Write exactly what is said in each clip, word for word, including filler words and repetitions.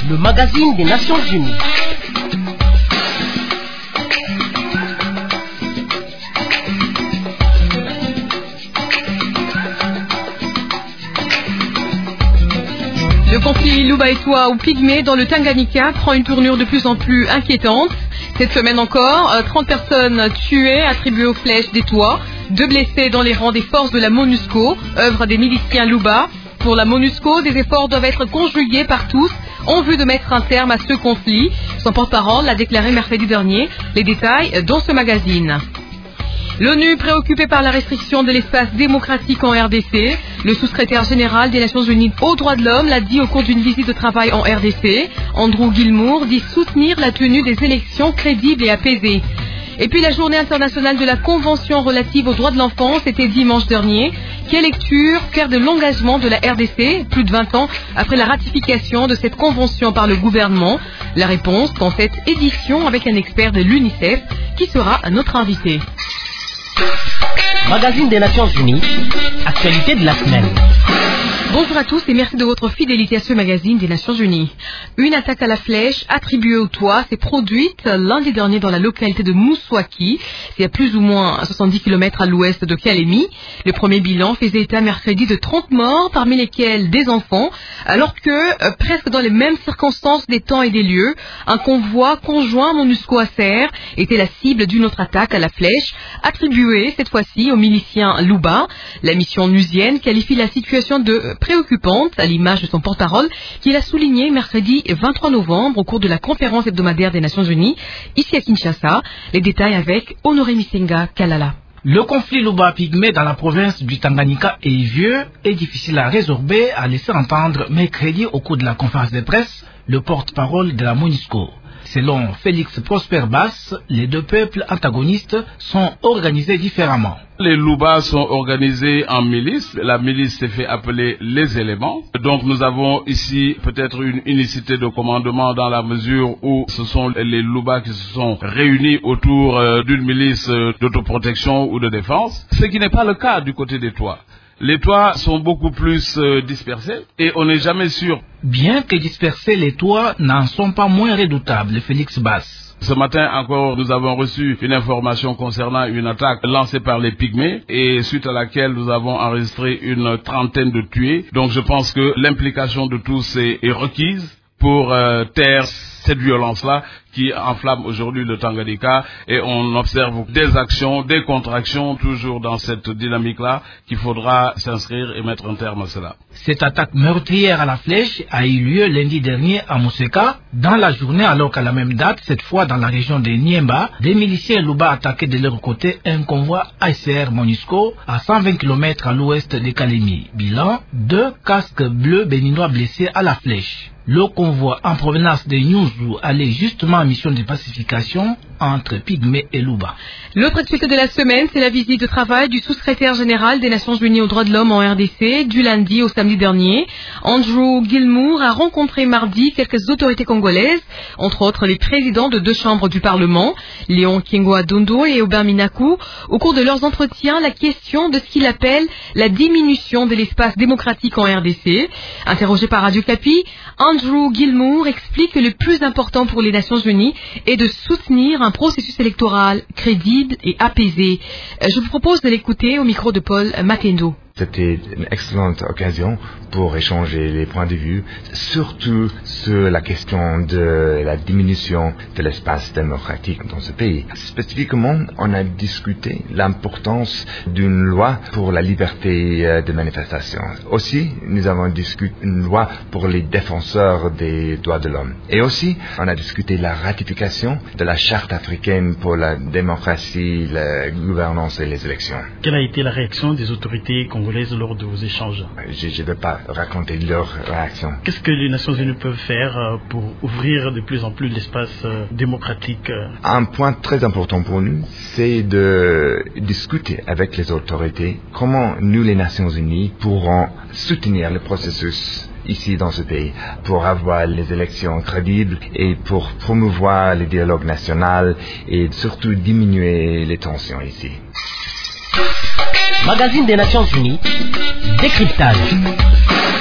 le magazine des Nations Unies. Le conflit Luba-Etwa ou Pygmée dans le Tanganyika prend une tournure de plus en plus inquiétante. Cette semaine encore, trente personnes tuées attribuées aux flèches d'Etwa, deux blessés dans les rangs des forces de la MONUSCO, œuvre des miliciens Luba. Pour la MONUSCO, des efforts doivent être conjugués par tous en vue de mettre un terme à ce conflit. Son porte-parole l'a déclaré mercredi dernier. Les détails dans ce magazine. L'ONU, préoccupée par la restriction de l'espace démocratique en R D C, le sous-secrétaire général des Nations Unies aux droits de l'homme l'a dit au cours d'une visite de travail en R D C. Andrew Gilmour dit soutenir la tenue des élections crédibles et apaisées. Et puis la journée internationale de la Convention relative aux droits de l'enfant, c'était dimanche dernier. Quelle lecture faire de l'engagement de la R D C, plus de vingt ans après la ratification de cette convention par le gouvernement? La réponse dans cette édition avec un expert de l'UNICEF qui sera notre invité. Magazine des Nations Unies, actualité de la semaine. Bonjour à tous et merci de votre fidélité à ce magazine des Nations Unies. Une attaque à la flèche attribuée au toit s'est produite lundi dernier dans la localité de Mouswaki, c'est à plus ou moins soixante-dix kilomètres à l'ouest de Kalemi. Le premier bilan faisait état mercredi de trente morts, parmi lesquels des enfants, alors que, euh, presque dans les mêmes circonstances des temps et des lieux, un convoi conjoint MONUSCO-A C E R était la cible d'une autre attaque à la flèche, attribuée cette fois-ci aux miliciens Luba. La mission onusienne qualifie la situation de préoccupante, à l'image de son porte-parole, qu'il a souligné mercredi vingt-trois novembre au cours de la conférence hebdomadaire des Nations Unies, ici à Kinshasa. Les détails avec Honoré Misenga Kalala. Le conflit Luba-Pygmée dans la province du Tanganyika est vieux et difficile à résorber, a laissé entendre mercredi au cours de la conférence de presse le porte-parole de la MONUSCO. Selon Félix Prosper Bass, les deux peuples antagonistes sont organisés différemment. Les Luba sont organisés en milices. La milice s'est fait appeler les éléments. Donc nous avons ici peut-être une unicité de commandement dans la mesure où ce sont les Luba qui se sont réunis autour euh, d'une milice euh, d'autoprotection ou de défense. Ce qui n'est pas le cas du côté des toits. Les toits sont beaucoup plus euh, dispersés et on n'est jamais sûr. Bien que dispersés, les toits n'en sont pas moins redoutables, Félix Bass. Ce matin encore, nous avons reçu une information concernant une attaque lancée par les Pygmées et suite à laquelle nous avons enregistré une trentaine de tués. Donc je pense que l'implication de tous est, est requise pour euh, taire cette violence-là qui enflamme aujourd'hui le Tanganyika, et on observe des actions, des contractions, toujours dans cette dynamique-là, qu'il faudra s'inscrire et mettre un terme à cela. Cette attaque meurtrière à la flèche a eu lieu lundi dernier à Mousseka, dans la journée, alors qu'à la même date, cette fois dans la région de Niemba, des miliciens Luba attaquaient de leur côté un convoi A C E R MONUSCO à cent vingt kilomètres à l'ouest de Kalemi. Bilan, deux casques bleus béninois blessés à la flèche. Le convoi en provenance de Nyuzu allait justement en mission de pacification entre Pygmée et Luba. L'autre activité de la semaine, c'est la visite de travail du sous-secrétaire général des Nations Unies aux droits de l'homme en R D C, du lundi au samedi dernier. Andrew Gilmour a rencontré mardi quelques autorités congolaises, entre autres les présidents de deux chambres du Parlement, Léon Kiengwa-Dondo et Aubin Minakou. Au cours de leurs entretiens, la question de ce qu'il appelle la diminution de l'espace démocratique en R D C. Interrogé par Radio Kapi, Andrew Gilmour explique que le plus important pour les Nations Unies est de soutenir un processus électoral crédible et apaisé. Je vous propose de l'écouter au micro de Paul Matendo. C'était une excellente occasion pour échanger les points de vue, surtout sur la question de la diminution de l'espace démocratique dans ce pays. Spécifiquement, on a discuté l'importance d'une loi pour la liberté de manifestation. Aussi, nous avons discuté une loi pour les défenseurs des droits de l'homme. Et aussi, on a discuté la ratification de la Charte africaine pour la démocratie, la gouvernance et les élections. Quelle a été la réaction des autorités congolaises lors de vos échanges? Je ne vais pas raconter leur réaction. Qu'est-ce que les Nations Unies peuvent faire pour ouvrir de plus en plus l'espace démocratique? Un point très important pour nous, c'est de discuter avec les autorités comment nous, les Nations Unies, pourrons soutenir le processus ici dans ce pays pour avoir les élections crédibles et pour promouvoir le dialogue national et surtout diminuer les tensions ici. Magazine des Nations Unies, décryptage.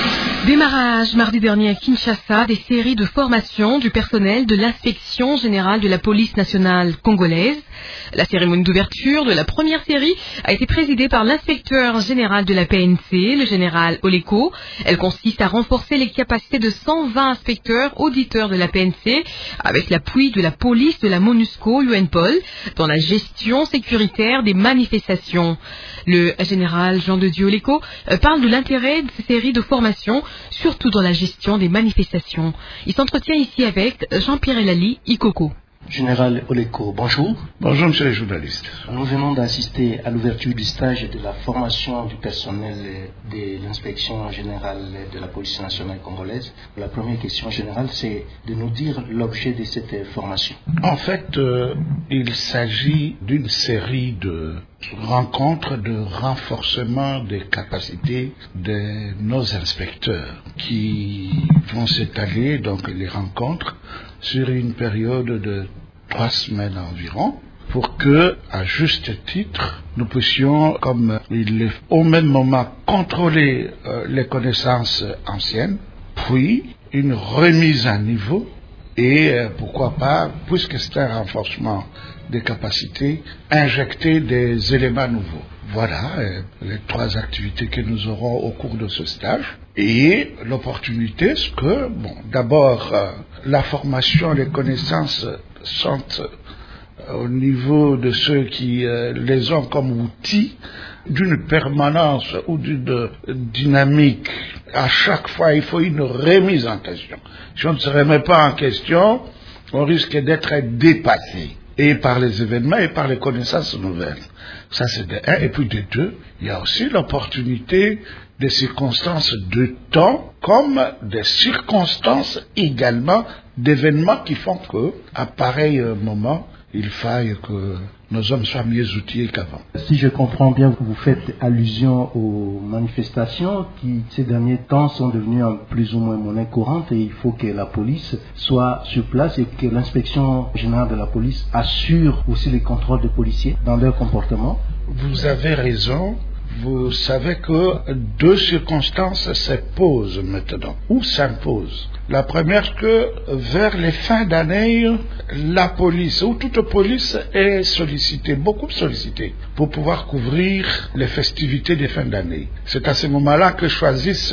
Démarrage mardi dernier à Kinshasa des séries de formation du personnel de l'inspection générale de la police nationale congolaise. La cérémonie d'ouverture de la première série a été présidée par l'inspecteur général de la P N C, le général Oleko. Elle consiste à renforcer les capacités de cent vingt inspecteurs auditeurs de la P N C avec l'appui de la police de la MONUSCO, l'U N P O L, dans la gestion sécuritaire des manifestations. Le général Jean de Dieu Oleko parle de l'intérêt de ces séries de formation, surtout dans la gestion des manifestations. Il s'entretient ici avec Jean-Pierre Elali Ikoko. Général Oleko, bonjour. Bonjour, monsieur les journalistes. Nous venons d'assister à l'ouverture du stage de la formation du personnel de l'inspection générale de la police nationale congolaise. La première question générale, c'est de nous dire l'objet de cette formation. En fait, euh, il s'agit d'une série de rencontres de renforcement des capacités de nos inspecteurs qui vont s'étaler, donc les rencontres, sur une période de trois semaines environ, pour que, à juste titre, nous puissions, comme il est au même moment, contrôler euh, les connaissances anciennes, puis une remise à niveau et, euh, pourquoi pas, puisque c'est un renforcement des capacités, injecter des éléments nouveaux. Voilà euh, les trois activités que nous aurons au cours de ce stage. Et l'opportunité, c'est que, bon, d'abord, euh, la formation, les connaissances sont euh, au niveau de ceux qui euh, les ont comme outils d'une permanence ou d'une dynamique. À chaque fois, il faut une remise en question. Si on ne se remet pas en question, on risque d'être dépassé. Et par les événements et par les connaissances nouvelles. Ça, c'est de un. Et puis de deux, il y a aussi l'opportunité des circonstances de temps, comme des circonstances également d'événements qui font que, à pareil moment, il faille que nos hommes soient mieux outillés qu'avant. Si je comprends bien, vous faites allusion aux manifestations qui, ces derniers temps, sont devenues plus ou moins monnaie courante et il faut que la police soit sur place et que l'inspection générale de la police assure aussi les contrôles des policiers dans leur comportement. Vous avez raison. Vous savez que deux circonstances se posent maintenant, ou s'imposent. La première, que vers les fins d'année, la police, ou toute police, est sollicitée, beaucoup sollicitée, pour pouvoir couvrir les festivités des fins d'année. C'est à ce moment-là que choisissent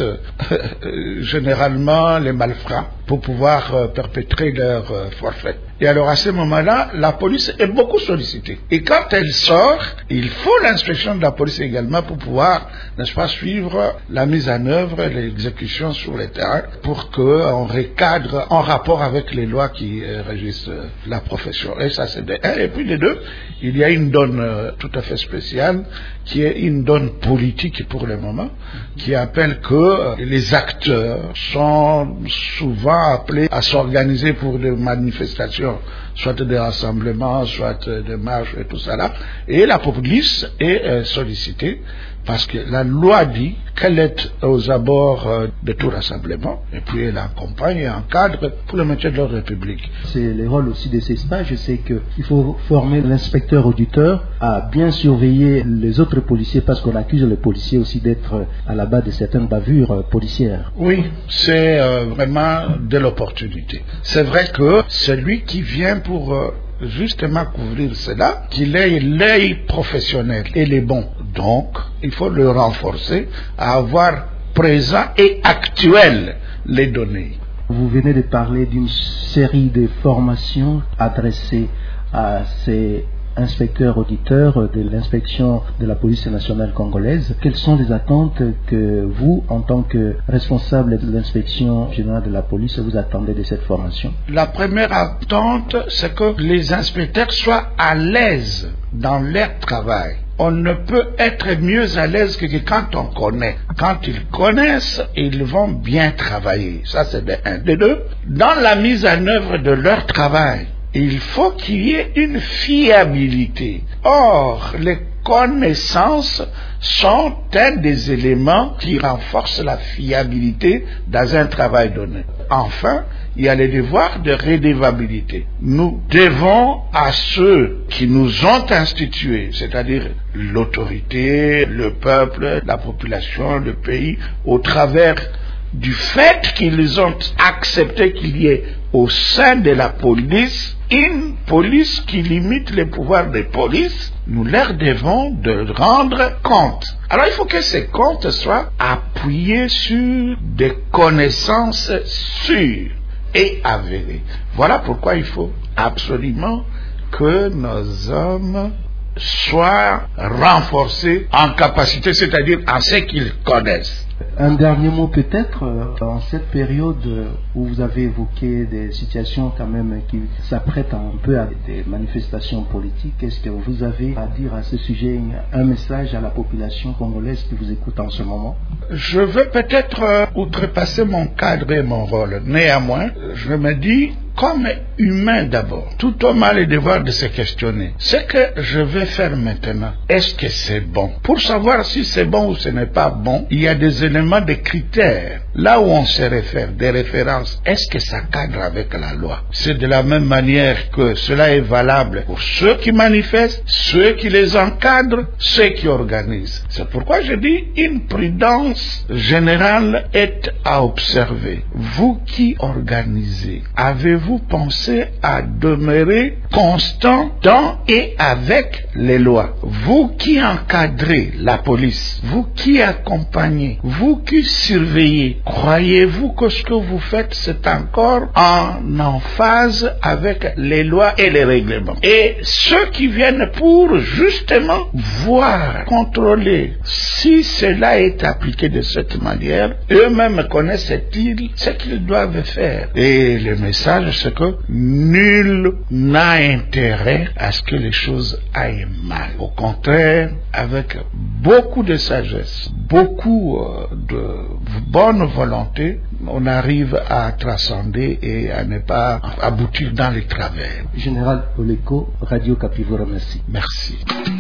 euh, généralement les malfrats pour pouvoir euh, perpétrer leur euh, forfait. Et alors à ce moment-là, la police est beaucoup sollicitée. Et quand elle sort, il faut l'inspection de la police également pour pouvoir, n'est-ce pas, suivre la mise en œuvre et l'exécution sur le terrain pour qu'on recadre en rapport avec les lois qui euh, régissent euh, la profession. Et ça, c'est de un. Et puis de deux, il y a une donne euh, tout à fait spéciale qui est une donne politique pour le moment, qui appelle que euh, les acteurs sont souvent appelés à s'organiser pour des manifestations, soit des rassemblements, soit des marches et tout ça là. Et la police est euh, sollicitée parce que la loi dit qu'elle est aux abords euh, de tout rassemblement et puis elle accompagne et encadre pour le maintien de l'ordre public. C'est le rôle aussi de ces stages, c'est qu'il faut former l'inspecteur auditeur à bien surveiller les autres policiers parce qu'on accuse les policiers aussi d'être à la base de certaines bavures euh, policières. Oui, c'est euh, vraiment de l'opportunité. C'est vrai que celui qui vient pour euh, justement couvrir cela, qu'il ait l'œil professionnel et les bons. Donc, il faut le renforcer à avoir présent et actuel les données. Vous venez de parler d'une série de formations adressées à ces inspecteurs auditeurs de l'inspection de la police nationale congolaise. Quelles sont les attentes que vous, en tant que responsable de l'inspection générale de la police, vous attendez de cette formation? La première attente, c'est que les inspecteurs soient à l'aise dans leur travail. On ne peut être mieux à l'aise que quand on connaît. Quand ils connaissent, ils vont bien travailler. Ça, c'est de un. De deux, dans la mise en œuvre de leur travail, il faut qu'il y ait une fiabilité. Or, les connaissances sont un des éléments qui renforcent la fiabilité dans un travail donné. Enfin, il y a le devoir de redevabilité. Nous devons à ceux qui nous ont institués, c'est-à-dire l'autorité, le peuple, la population, le pays, au travers du fait qu'ils ont accepté qu'il y ait au sein de la police une police qui limite les pouvoirs des polices, nous leur devons de rendre compte. Alors il faut que ces comptes soient appuyés sur des connaissances sûres et avérées. Voilà pourquoi il faut absolument que nos hommes soient renforcés en capacité, c'est-à-dire en ce qu'ils connaissent. Un dernier mot peut-être, euh, en cette période où vous avez évoqué des situations quand même qui s'apprêtent un peu à des manifestations politiques, est-ce que vous avez à dire à ce sujet un message à la population congolaise qui vous écoute en ce moment? Je veux peut-être euh, outrepasser mon cadre et mon rôle. Néanmoins, je me dis, comme humain d'abord, tout homme a le devoir de se questionner. Ce que je vais faire maintenant, est-ce que c'est bon? Pour savoir si c'est bon ou ce n'est pas bon, il y a des éléments, des critères. Là où on se réfère, des références, est-ce que ça cadre avec la loi? C'est de la même manière que cela est valable pour ceux qui manifestent, ceux qui les encadrent, ceux qui organisent. C'est pourquoi je dis une prudence générale est à observer. Vous qui organisez, avez-vous pensé à demeurer constant dans et avec les lois? Vous qui encadrez la police, vous qui accompagnez, vous qui surveillez, croyez-vous que ce que vous faites c'est encore en emphase avec les lois et les règlements? Et ceux qui viennent pour justement voir, contrôler si cela est appliqué de cette manière, eux-mêmes connaissent-ils ce qu'ils doivent faire? Et le message c'est que nul n'a intérêt à ce que les choses aillent mal. Au contraire, avec beaucoup de sagesse, beaucoup de bonne volonté, on arrive à transcender et à ne pas aboutir dans les travers. Général Oleko, Radio Kapi vous remercie. Merci.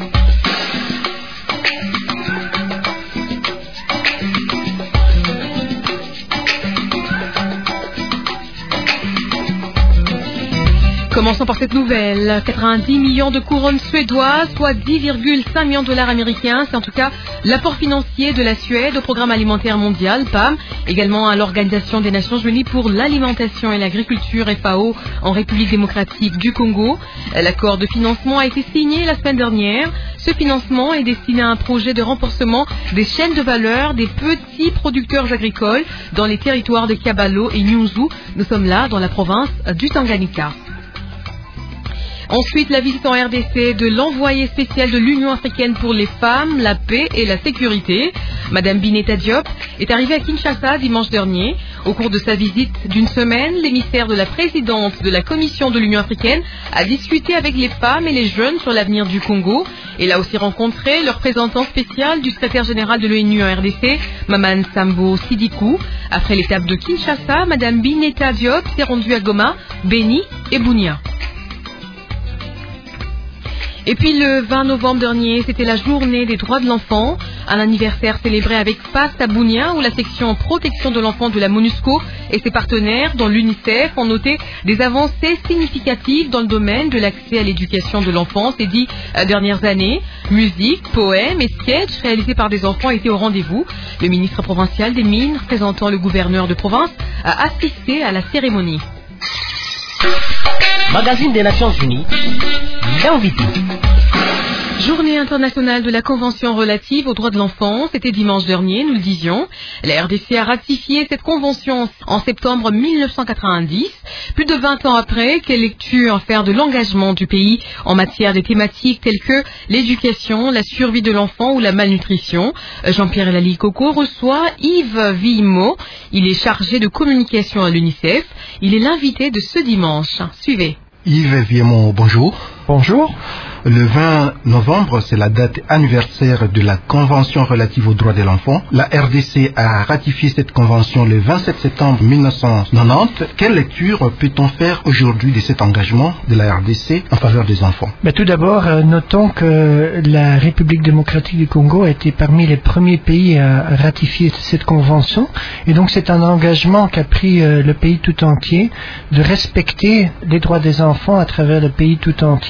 Commençons par cette nouvelle. quatre-vingt-dix millions de couronnes suédoises, soit dix virgule cinq millions de dollars américains. C'est en tout cas l'apport financier de la Suède au programme alimentaire mondial, P A M, également à l'Organisation des Nations Unies pour l'alimentation et l'agriculture, F A O, en République démocratique du Congo. L'accord de financement a été signé la semaine dernière. Ce financement est destiné à un projet de renforcement des chaînes de valeur des petits producteurs agricoles dans les territoires de Kabalo et Nyunzu. Nous sommes là dans la province du Tanganyika. Ensuite, la visite en R D C de l'envoyé spécial de l'Union africaine pour les femmes, la paix et la sécurité. Madame Bineta Diop est arrivée à Kinshasa dimanche dernier. Au cours de sa visite d'une semaine, l'émissaire de la présidente de la Commission de l'Union africaine a discuté avec les femmes et les jeunes sur l'avenir du Congo. Elle a aussi rencontré le représentant spécial du secrétaire général de l'ONU en R D C, Maman Sambo Sidikou. Après l'étape de Kinshasa, Madame Bineta Diop s'est rendue à Goma, Beni et Bunia. Et puis le vingt novembre dernier, c'était la journée des droits de l'enfant, un anniversaire célébré avec Fast à Bunia où la section protection de l'enfant de la MONUSCO et ses partenaires, dont l'UNICEF, ont noté des avancées significatives dans le domaine de l'accès à l'éducation de l'enfant ces dix dernières années. Musique, poèmes et sketchs réalisés par des enfants étaient au rendez-vous. Le ministre provincial des Mines, représentant le gouverneur de province, a assisté à la cérémonie. Magazine des Nations Unies, l'invité. Journée internationale de la Convention relative aux droits de l'enfant, c'était dimanche dernier, nous le disions. La R D C a ratifié cette convention en septembre mille neuf cent quatre-vingt-dix. Plus de vingt ans après, quelle lecture faire de l'engagement du pays en matière de thématiques telles que l'éducation, la survie de l'enfant ou la malnutrition? Jean-Pierre Lali Coco reçoit Yves Villemo. Il est chargé de communication à l'UNICEF. Il est l'invité de ce dimanche. Suivez. Yves Villemo, bonjour. Bonjour. Le vingt novembre, c'est la date anniversaire de la Convention relative aux droits de l'enfant. La R D C a ratifié cette convention le vingt-sept septembre mille neuf cent quatre-vingt-dix. Quelle lecture peut-on faire aujourd'hui de cet engagement de la R D C en faveur des enfants? Ben, tout d'abord, euh, notons que la République démocratique du Congo a été parmi les premiers pays à ratifier cette convention. Et donc, c'est un engagement qu'a pris euh, le pays tout entier de respecter les droits des enfants à travers le pays tout entier.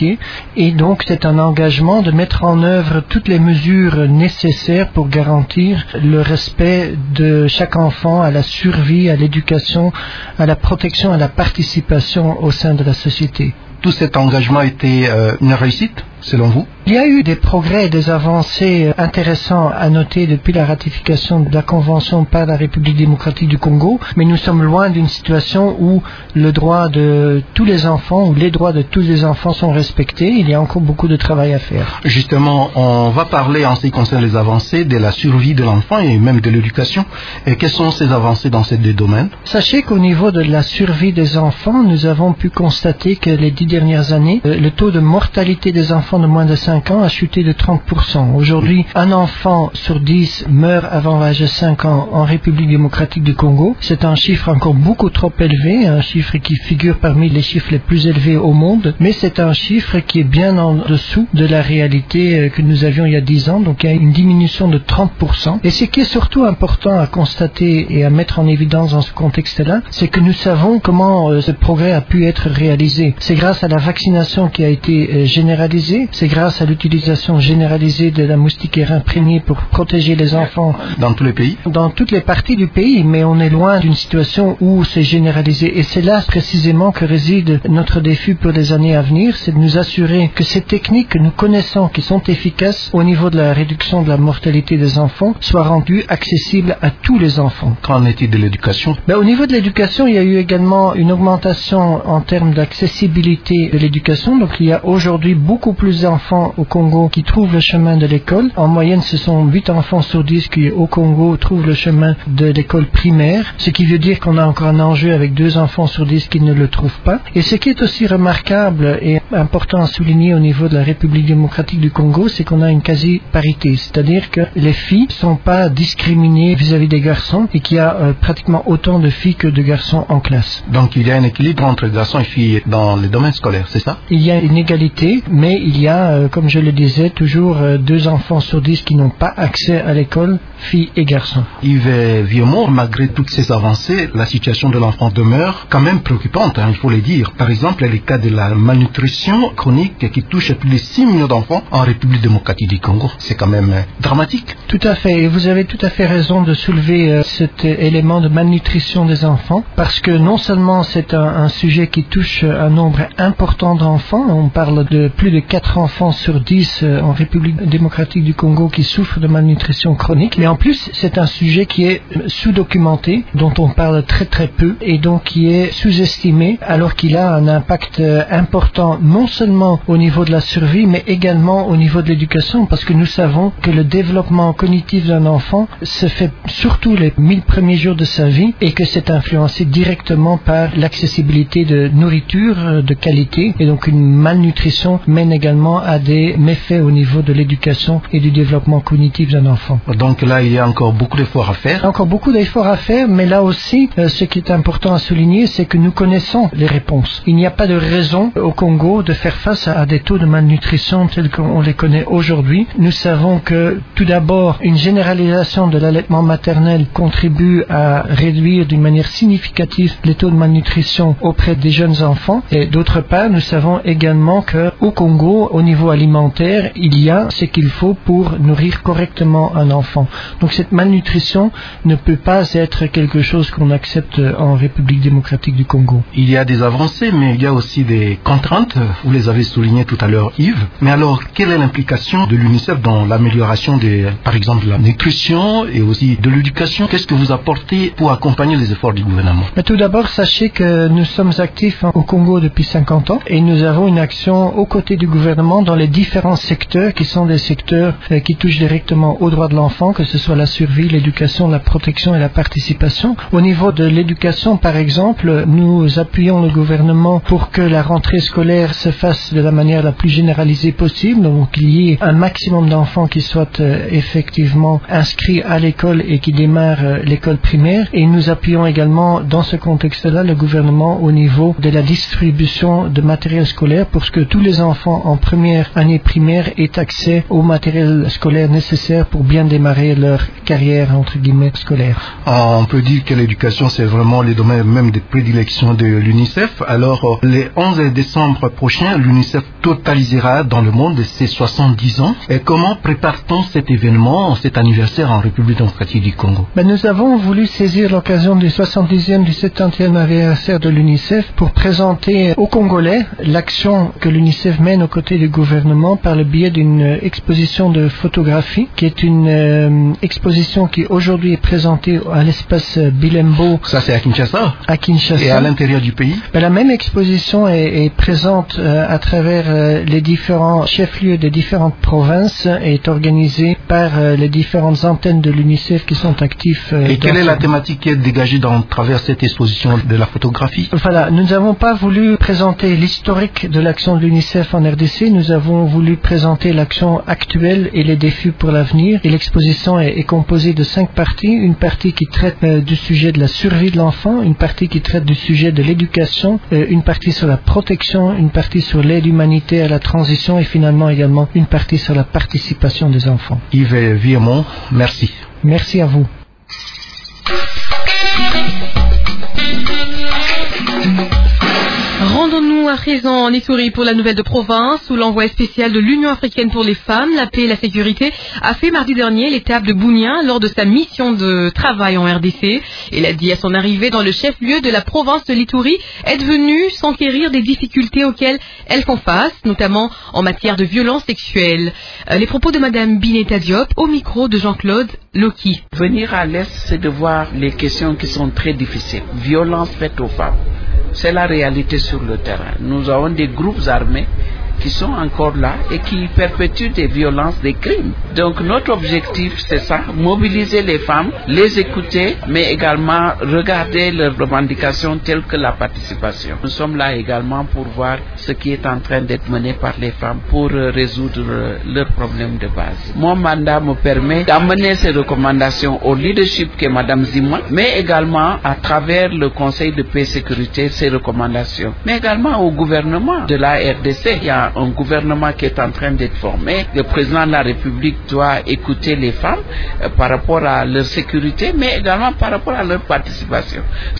quartier. Et donc c'est un engagement de mettre en œuvre toutes les mesures nécessaires pour garantir le respect de chaque enfant à la survie, à l'éducation, à la protection, à la participation au sein de la société. Tout cet engagement a été euh, une réussite, selon vous? Il y a eu des progrès et des avancées intéressants à noter depuis la ratification de la Convention par la République démocratique du Congo, mais nous sommes loin d'une situation où le droit de tous les enfants, ou les droits de tous les enfants sont respectés. Il y a encore beaucoup de travail à faire. Justement, on va parler en ce qui concerne les avancées de la survie de l'enfant et même de l'éducation. Et quelles sont ces avancées dans ces deux domaines? Sachez qu'au niveau de la survie des enfants, nous avons pu constater que les dix dernières années, le taux de mortalité des enfants de moins de cinq ans a chuté de trente pour cent. Aujourd'hui, un enfant sur dix meurt avant l'âge de cinq ans en République démocratique du Congo. C'est un chiffre encore beaucoup trop élevé, un chiffre qui figure parmi les chiffres les plus élevés au monde, mais c'est un chiffre qui est bien en dessous de la réalité que nous avions il y a dix ans, donc il y a une diminution de trente pour cent. Et ce qui est surtout important à constater et à mettre en évidence dans ce contexte-là, c'est que nous savons comment euh, ce progrès a pu être réalisé. C'est grâce à la vaccination qui a été euh, généralisée, c'est grâce à l'utilisation généralisée de la moustiquaire imprégnée pour protéger les enfants. Dans tous les pays? Dans toutes les parties du pays, mais on est loin d'une situation où c'est généralisé. Et c'est là précisément que réside notre défi pour les années à venir, c'est de nous assurer que ces techniques que nous connaissons, qui sont efficaces au niveau de la réduction de la mortalité des enfants, soient rendues accessibles à tous les enfants. Qu'en est-il de l'éducation? Ben, au niveau de l'éducation, il y a eu également une augmentation en termes d'accessibilité de l'éducation. Donc il y a aujourd'hui beaucoup plus d'enfants au Congo qui trouvent le chemin de l'école. En moyenne, ce sont huit enfants sur dix qui, au Congo, trouvent le chemin de l'école primaire, ce qui veut dire qu'on a encore un enjeu avec deux enfants sur dix qui ne le trouvent pas. Et ce qui est aussi remarquable et important à souligner au niveau de la République démocratique du Congo, c'est qu'on a une quasi-parité, c'est-à-dire que les filles ne sont pas discriminées vis-à-vis des garçons et qu'il y a euh, pratiquement autant de filles que de garçons en classe. Donc il y a un équilibre entre garçons et filles dans les domaines scolaires, c'est ça? Il y a une égalité, mais il y a, euh, comme je le disais, toujours euh, deux enfants sur dix qui n'ont pas accès à l'école, filles et garçons. Yves Viaumont, malgré toutes ces avancées, la situation de l'enfant demeure quand même préoccupante, hein, il faut le dire. Par exemple, les cas de la malnutrition chronique qui touche plus de six millions d'enfants en République démocratique du Congo. C'est quand même euh, dramatique. Tout à fait, et vous avez tout à fait raison de soulever euh, cet euh, élément de malnutrition des enfants, parce que non seulement c'est un, un sujet qui touche un nombre important d'enfants, on parle de plus de quatre enfants sur dix euh, en République démocratique du Congo qui souffrent de malnutrition chronique, mais en plus c'est un sujet qui est sous-documenté, dont on parle très très peu, et donc qui est sous-estimé, alors qu'il a un impact euh, important, non seulement au niveau de la survie, mais également au niveau de l'éducation, parce que nous savons que le développement cognitif d'un enfant se fait surtout les mille premiers jours de sa vie, et que c'est influencé directement par l'accessibilité de nourriture de qualité, et donc une malnutrition mène également à des méfaits au niveau de l'éducation et du développement cognitif d'un enfant. Donc là, il y a encore beaucoup d'efforts à faire. Encore beaucoup d'efforts à faire, mais là aussi, euh, ce qui est important à souligner, c'est que nous connaissons les réponses. Il n'y a pas de raison au Congo de faire face à, à des taux de malnutrition tels qu'on les connaît aujourd'hui. Nous savons que, tout d'abord, une généralisation de l'allaitement maternel contribue à réduire d'une manière significative les taux de malnutrition auprès des jeunes enfants. Et d'autre part, nous savons également qu'au Congo, au niveau alimentaire, il y a ce qu'il faut pour nourrir correctement un enfant. Donc cette malnutrition ne peut pas être quelque chose qu'on accepte en République démocratique du Congo. Il y a des avancées, mais il y a aussi des contraintes. Vous les avez soulignées tout à l'heure, Yves. Mais alors, quelle est l'implication de l'UNICEF dans l'amélioration des, par exemple, de la nutrition et aussi de l'éducation? Qu'est-ce que vous apportez pour accompagner les efforts du gouvernement? Mais tout d'abord, sachez que nous sommes actifs au Congo depuis cinquante ans et nous avons une action aux côtés du gouvernement dans les différents secteurs qui sont des secteurs euh, qui touchent directement aux droits de l'enfant, que ce soit la survie, l'éducation, la protection et la participation. Au niveau de l'éducation, par exemple, nous appuyons le gouvernement pour que la rentrée scolaire se fasse de la manière la plus généralisée possible, donc qu'il y ait un maximum d'enfants qui soient euh, effectivement inscrits à l'école et qui démarrent euh, l'école primaire. Et nous appuyons également dans ce contexte-là le gouvernement au niveau de la distribution de matériel scolaire pour que tous les enfants en première année primaire aient accès au matériel scolaire nécessaire pour bien démarrer leur carrière, entre guillemets, scolaire. On peut dire que l'éducation, c'est vraiment le domaine même de prédilection de l'UNICEF. Alors, le onze décembre prochain, l'UNICEF totalisera dans le monde ses soixante-dix ans. Et comment prépare-t-on cet événement, cet anniversaire en République démocratique du Congo? Ben, nous avons voulu saisir l'occasion du soixante-dixième, du septantième anniversaire de l'UNICEF pour présenter aux Congolais l'action que l'UNICEF mène aux côtés du gouvernement par le biais d'une exposition de photographie, qui est une euh, exposition qui aujourd'hui est présentée à l'espace Bilembo. Ça, c'est à Kinshasa? À Kinshasa. Et à l'intérieur du pays? Ben, la même exposition est, est présente euh, à travers euh, les différents chefs-lieux des différentes provinces et est organisée par euh, les différentes antennes de l'UNICEF qui sont actifs. Euh, et quelle est la thématique qui est dégagée dans travers cette exposition de la photographie? Voilà, nous n'avons pas voulu présenter l'historique de l'action de l'UNICEF en R D C, nous avons voulu présenter l'action actuelle et les défis pour l'avenir. Et l'exposition est, est composée de cinq parties. Une partie qui traite euh, du sujet de la survie de l'enfant, une partie qui traite du sujet de l'éducation, euh, une partie sur la protection, une partie sur l'aide humanitaire à la transition et finalement également une partie sur la participation des enfants. Yves Viemont, merci. Merci à vous. Rendons-nous à présent en Ituri pour la nouvelle de province où l'envoyé spécial de l'Union africaine pour les femmes, la paix et la sécurité a fait mardi dernier l'étape de Bunia lors de sa mission de travail en R D C. Il a dit à son arrivée dans le chef-lieu de la province de l'Ituri être venue s'enquérir des difficultés auxquelles elles font face, notamment en matière de violence sexuelle. Euh, les propos de Madame Bineta Diop au micro de Jean-Claude Loki. Venir à l'Est, c'est de voir les questions qui sont très difficiles. Violence faite aux femmes. C'est la réalité sur le terrain. Nous avons des groupes armés qui sont encore là et qui perpétuent des violences, des crimes. Donc notre objectif, c'est ça, mobiliser les femmes, les écouter, mais également regarder leurs revendications telles que la participation. Nous sommes là également pour voir ce qui est en train d'être mené par les femmes pour résoudre leurs problèmes de base. Mon mandat me permet d'amener ces recommandations au leadership que Madame Zima, mais également à travers le Conseil de paix et sécurité, ces recommandations, mais également au gouvernement de la R D C. Il y a un gouvernement qui est en train d'être formé. Le président de la République doit écouter les femmes euh, par rapport à leur sécurité, mais également par rapport à leur participation.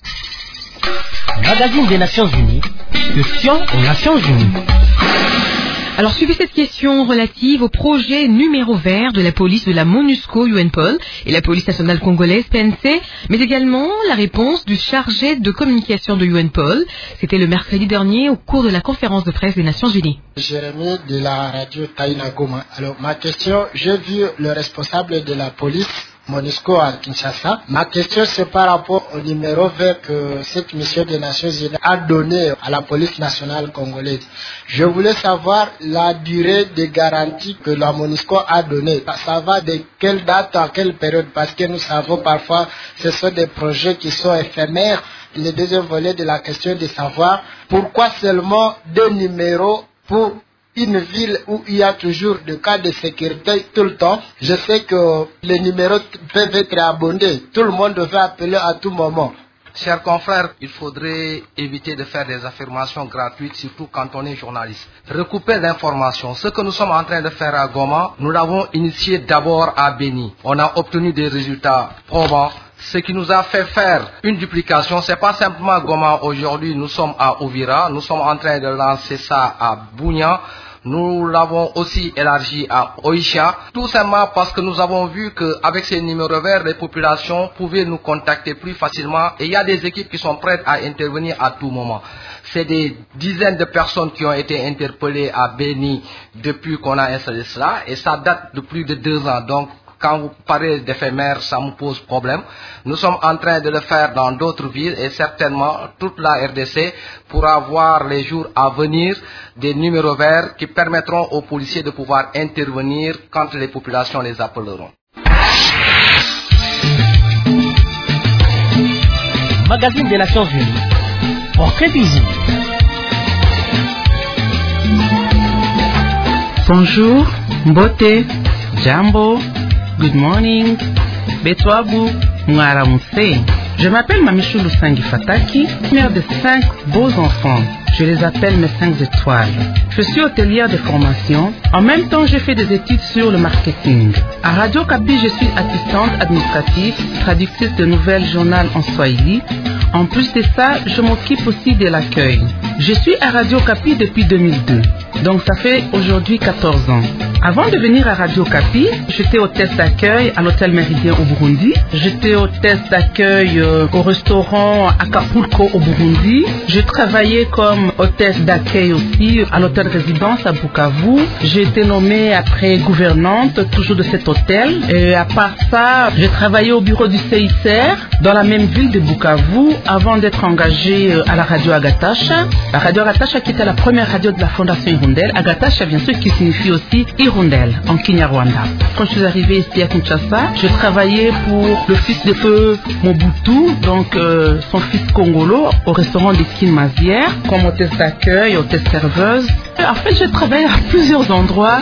Magazine des Nations Unies, question aux Nations Unies. Alors suivez cette question relative au projet numéro vert de la police de la MONUSCO U N P O L et la police nationale congolaise P N C, mais également la réponse du chargé de communication de U N P O L. C'était le mercredi dernier au cours de la conférence de presse des Nations Unies. Jérémy de la radio Taïna Goma. Alors ma question, j'ai vu le responsable de la police MONUSCO à Kinshasa. Ma question c'est par rapport au numéro vert que cette mission des Nations Unies a donné à la police nationale congolaise. Je voulais savoir la durée de garantie que la MONUSCO a donnée. Ça va de quelle date à quelle période? Parce que nous savons parfois ce sont des projets qui sont éphémères. Le deuxième volet de la question est de savoir pourquoi seulement deux numéros pour une ville où il y a toujours des cas de sécurité tout le temps. Je sais que les numéros peuvent être abondés. Tout le monde devait appeler à tout moment. Chers confrères, il faudrait éviter de faire des affirmations gratuites, surtout quand on est journaliste. Recouper l'information. Ce que nous sommes en train de faire à Goma, nous l'avons initié d'abord à Beni. On a obtenu des résultats probants. Ce qui nous a fait faire une duplication, c'est pas simplement Goma aujourd'hui, nous sommes à Ouvira, nous sommes en train de lancer ça à Bunia. Nous l'avons aussi élargi à Oisha, tout simplement parce que nous avons vu qu'avec ces numéros verts, les populations pouvaient nous contacter plus facilement et il y a des équipes qui sont prêtes à intervenir à tout moment. C'est des dizaines de personnes qui ont été interpellées à Beni depuis qu'on a installé cela et ça date de plus de deux ans. Donc, quand vous parlez d'éphémère, ça me pose problème. Nous sommes en train de le faire dans d'autres villes et certainement toute la R D C pourra voir les jours à venir des numéros verts qui permettront aux policiers de pouvoir intervenir quand les populations les appelleront. Magazine des Nations Unies. Portrait visible. Bonjour, Mbote, Jambo. Good morning. Betwabu Mwaramuse. Je m'appelle Mamichou Lusangi Fataki, mère de cinq beaux enfants. Je les appelle mes cinq étoiles. Je suis hôtelière de formation. En même temps, je fais des études sur le marketing. À Radio Kapi, je suis assistante administrative, traductrice de nouvelles journal en Swahili. En plus de ça, je m'occupe aussi de l'accueil. Je suis à Radio Kapi depuis deux mille deux. Donc ça fait aujourd'hui quatorze ans. Avant de venir à Radio Kapi, j'étais hôtesse d'accueil à l'hôtel Méridien au Burundi. J'étais hôtesse d'accueil euh, au restaurant Acapulco au Burundi. J'ai travaillé comme hôtesse d'accueil aussi à l'hôtel résidence à Bukavu. J'ai été nommée après gouvernante toujours de cet hôtel. Et à part ça, j'ai travaillé au bureau du C I C R dans la même ville de Bukavu avant d'être engagée à la radio Agatasha. La radio Agatasha qui était la première radio de la Fondation Hirondelle. Agatasha bien sûr qui signifie aussi Hirondelle en Kinyarwanda. Quand je suis arrivée ici à Kinshasa, je travaillais pour le fils de feu Mobutu, donc euh, son fils Congolo, au restaurant de Kinmazière, comme hôtesse d'accueil, hôtesse serveuse. En fait, j'ai travaillé à plusieurs endroits,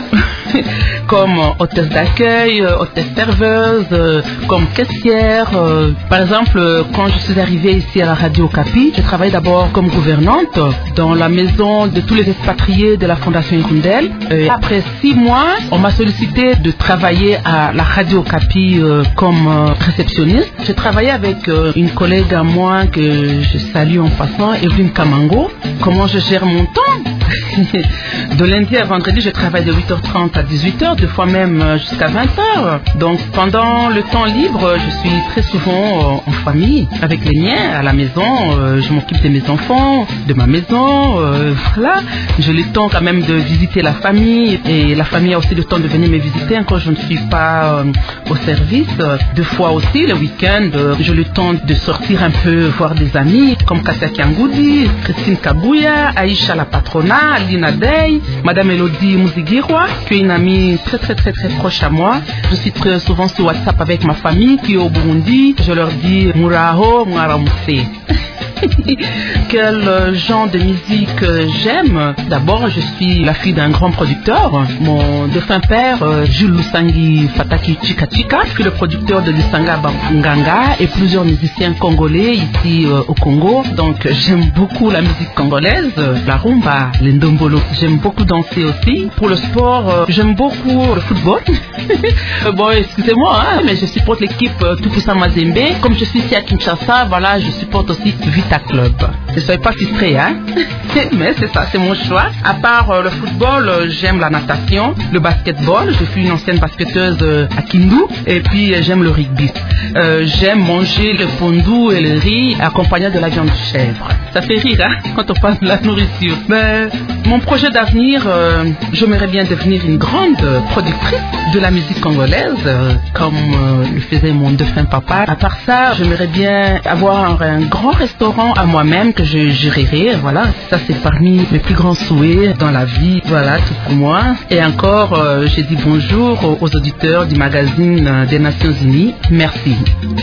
comme hôtesse d'accueil, hôtesse serveuse, euh, comme caissière. Euh, par exemple, quand je suis arrivée ici à la radio Kapi, j'ai travaillé d'abord comme gouvernante dans la maison de tous les expatriés de la Fondation Hirondelle. Et après six mois, on m'a sollicité de travailler à la radio Kapi euh, comme euh, réceptionniste. J'ai travaillé avec euh, une collègue à moi que je salue en passant, Evelyne Kamango. Comment je gère mon temps? De lundi à vendredi, je travaille de huit heures trente à dix-huit heures, deux fois même jusqu'à vingt heures. Donc pendant le temps libre, je suis très souvent en famille avec les miens à la maison. Je m'occupe de mes enfants, de ma maison. Voilà. J'ai le temps quand même de visiter la famille et la famille a aussi le temps de venir me visiter quand je ne suis pas au service. Deux fois aussi le week-end, j'ai le temps de sortir un peu voir des amis comme Katia Kiangoudi, Christine Kabouya, Aïcha la Patrona, Lina Day, Madame Elodie Mouzigirwa, qui est une amie très très très très proche à moi. Je suis très souvent sur WhatsApp avec ma famille qui est au Burundi. Je leur dis Muraho, Mwaramuse. Quel genre de musique j'aime? D'abord, je suis la fille d'un grand producteur. Mon défunt père, Jules Lusangi Fataki Chika Chika, qui est le producteur de Lusanga Banganga et plusieurs musiciens congolais ici euh, au Congo. Donc, j'aime beaucoup la musique congolaise, la rumba, les ndombolo. J'aime beaucoup danser aussi. Pour le sport, euh, j'aime beaucoup le football. Bon, excusez-moi, hein, mais je supporte l'équipe euh, Tout-Puissant Mazembe. Comme je suis ici à Kinshasa, voilà, je supporte aussi Vita Club. Ne soyez pas frustrés, hein. Mais c'est ça, c'est mon choix. À part euh, le football, euh, j'aime la natation, le basketball. Je suis une ancienne basketteuse euh, à Kindu. Et puis, euh, j'aime le rugby. Euh, j'aime manger le fondue et le riz accompagné de la viande de chèvre. Ça fait rire, hein, quand on parle de la nourriture. Mais mon projet d'avenir, euh, j'aimerais bien devenir une grande productrice de la musique congolaise, euh, comme euh, le faisait mon défunt papa. À part ça, j'aimerais bien avoir un, un grand restaurant à moi-même que je gérerai. Voilà, ça c'est parmi mes plus grands souhaits dans la vie. Voilà, tout pour moi. Et encore, euh, j'ai dit bonjour aux auditeurs du magazine des Nations Unies. Merci.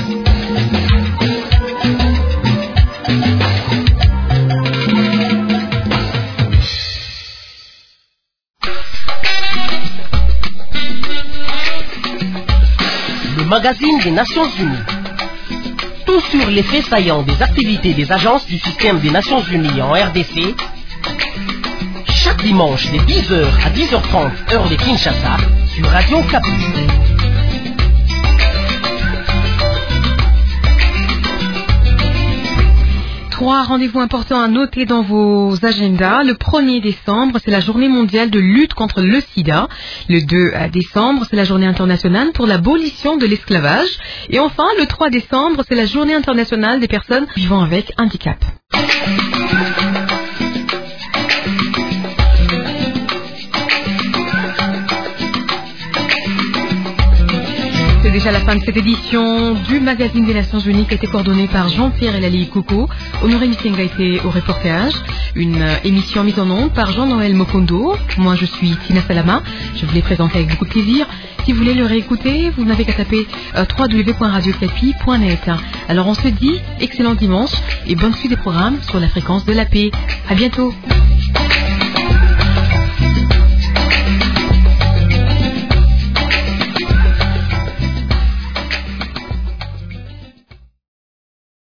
Le magazine des Nations Unies. Tout sur les faits saillants des activités des agences du système des Nations Unies en R D C. Chaque dimanche de dix heures à dix heures trente heure de Kinshasa sur Radio Kapi. Trois rendez-vous importants à noter dans vos agendas. Le premier décembre, c'est la journée mondiale de lutte contre le sida. Le deux décembre, c'est la journée internationale pour l'abolition de l'esclavage. Et enfin, le trois décembre, c'est la journée internationale des personnes vivant avec handicap. C'est déjà la fin de cette édition du magazine des Nations Unies qui a été coordonnée par Jean-Pierre Elali Koukou. Honoré Misenga a été au reportage. Une émission mise en onde par Jean-Noël Mokondo. Moi, je suis Tina Salama. Je vous l'ai présenté avec beaucoup de plaisir. Si vous voulez le réécouter, vous n'avez qu'à taper euh, w w w point radio kapi point net. Alors, on se dit excellent dimanche et bonne suite des programmes sur la fréquence de la paix. À bientôt.